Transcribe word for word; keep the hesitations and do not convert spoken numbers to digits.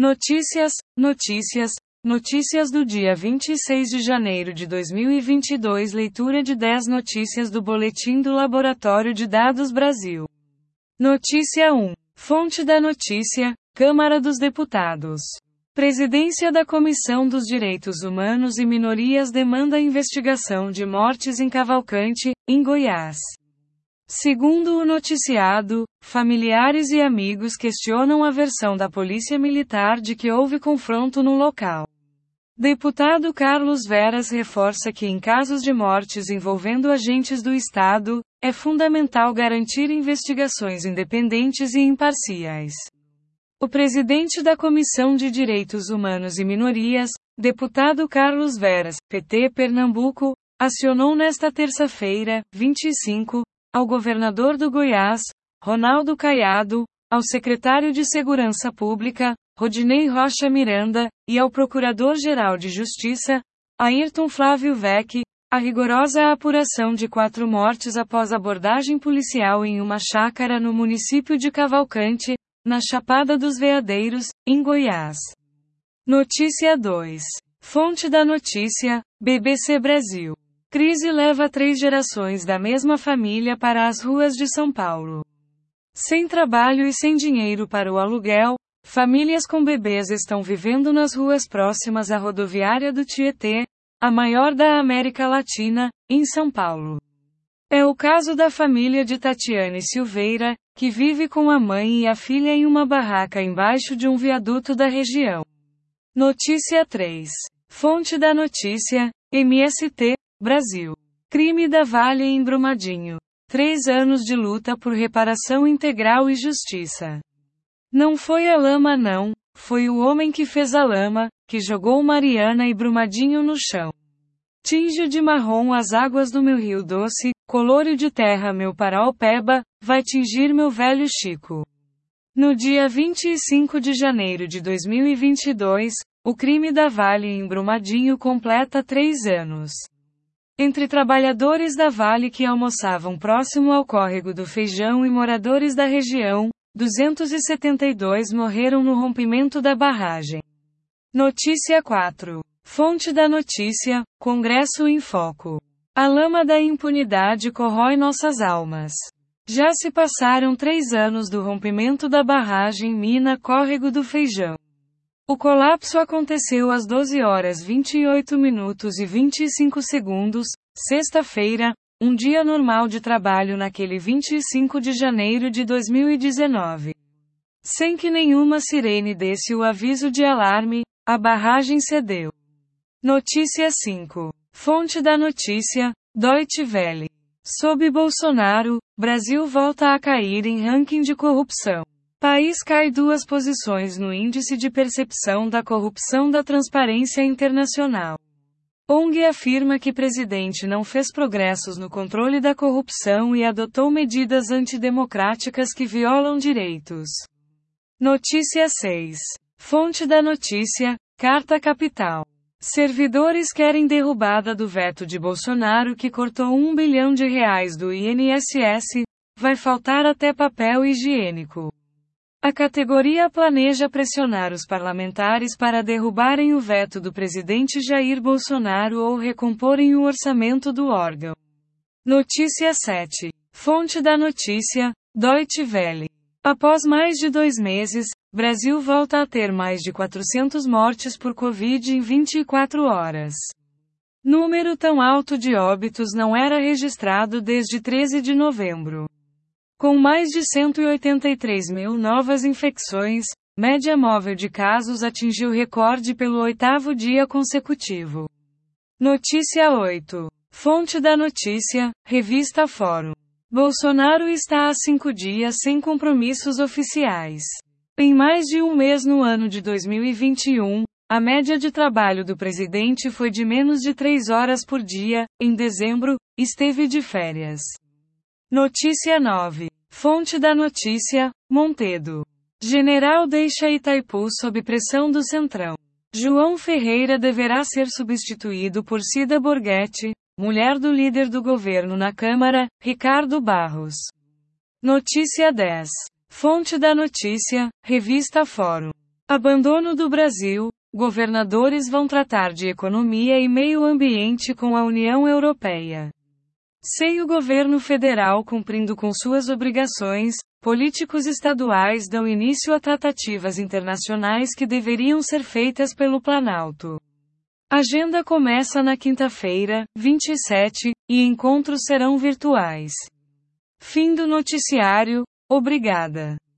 Notícias, notícias, notícias do dia vinte e seis de janeiro de dois mil e vinte e dois. Leitura de dez notícias do Boletim do Laboratório de Dados Brasil. Notícia um. Fonte da notícia: Câmara dos Deputados. Presidência da Comissão dos Direitos Humanos e Minorias demanda investigação de mortes em Cavalcante, em Goiás. Segundo o noticiado, familiares e amigos questionam a versão da Polícia Militar de que houve confronto no local. Deputado Carlos Veras reforça que em casos de mortes envolvendo agentes do Estado, é fundamental garantir investigações independentes e imparciais. O presidente da Comissão de Direitos Humanos e Minorias, deputado Carlos Veras, P T Pernambuco, acionou nesta terça-feira, vinte e cinco, ao governador do Goiás, Ronaldo Caiado, ao secretário de Segurança Pública, Rodinei Rocha Miranda, e ao Procurador-Geral de Justiça, Ayrton Flávio Vec, a rigorosa apuração de quatro mortes após abordagem policial em uma chácara no município de Cavalcante, na Chapada dos Veadeiros, em Goiás. Notícia dois. Fonte da notícia: B B C Brasil. Crise leva três gerações da mesma família para as ruas de São Paulo. Sem trabalho e sem dinheiro para o aluguel, famílias com bebês estão vivendo nas ruas próximas à rodoviária do Tietê, a maior da América Latina, em São Paulo. É o caso da família de Tatiane Silveira, que vive com a mãe e a filha em uma barraca embaixo de um viaduto da região. Notícia três. Fonte da notícia: M S T, Brasil. Crime da Vale em Brumadinho. Três anos de luta por reparação integral e justiça. Não foi a lama não, foi o homem que fez a lama, que jogou Mariana e Brumadinho no chão. Tinge de marrom as águas do meu rio doce, colório de terra meu Paraopeba, vai tingir meu velho Chico. No dia vinte e cinco de janeiro de dois mil e vinte e dois, o crime da Vale em Brumadinho completa três anos. Entre trabalhadores da Vale que almoçavam próximo ao córrego do Feijão e moradores da região, duzentos e setenta e dois morreram no rompimento da barragem. Notícia quatro. Fonte da notícia: Congresso em Foco. A lama da impunidade corrói nossas almas. Já se passaram três anos do rompimento da barragem Mina Córrego do Feijão. O colapso aconteceu às doze horas vinte e oito minutos e vinte e cinco segundos, sexta-feira, um dia normal de trabalho naquele vinte e cinco de janeiro de dois mil e dezenove. Sem que nenhuma sirene desse o aviso de alarme, a barragem cedeu. Notícia cinco. Fonte da notícia: Deutsche Welle. Sob Bolsonaro, Brasil volta a cair em ranking de corrupção. País cai duas posições no Índice de Percepção da Corrupção da Transparência Internacional. O N G afirma que presidente não fez progressos no controle da corrupção e adotou medidas antidemocráticas que violam direitos. Notícia seis. Fonte da notícia: Carta Capital. Servidores querem derrubada do veto de Bolsonaro que cortou um bilhão de reais do I N S S, vai faltar até papel higiênico. A categoria planeja pressionar os parlamentares para derrubarem o veto do presidente Jair Bolsonaro ou recomporem o orçamento do órgão. Notícia sete. Fonte da notícia: Deutsche Welle. Após mais de dois meses, Brasil volta a ter mais de quatrocentas mortes por Covid em vinte e quatro horas. Número tão alto de óbitos não era registrado desde treze de novembro. Com mais de cento e oitenta e três mil novas infecções, média móvel de casos atingiu recorde pelo oitavo dia consecutivo. Notícia oito. Fonte da notícia: Revista Fórum. Bolsonaro está há cinco dias sem compromissos oficiais. Em mais de um mês no ano de dois mil e vinte e um, a média de trabalho do presidente foi de menos de três horas por dia. Em dezembro, esteve de férias. Notícia nove. Fonte da notícia: Montedo. General deixa Itaipu sob pressão do Centrão. João Ferreira deverá ser substituído por Cida Borghetti, mulher do líder do governo na Câmara, Ricardo Barros. Notícia dez. Fonte da notícia: Revista Fórum. Abandono do Brasil. Governadores vão tratar de economia e meio ambiente com a União Europeia. Sem o governo federal cumprindo com suas obrigações, políticos estaduais dão início a tratativas internacionais que deveriam ser feitas pelo Planalto. A agenda começa na quinta-feira, vinte e sete, e encontros serão virtuais. Fim do noticiário. Obrigada.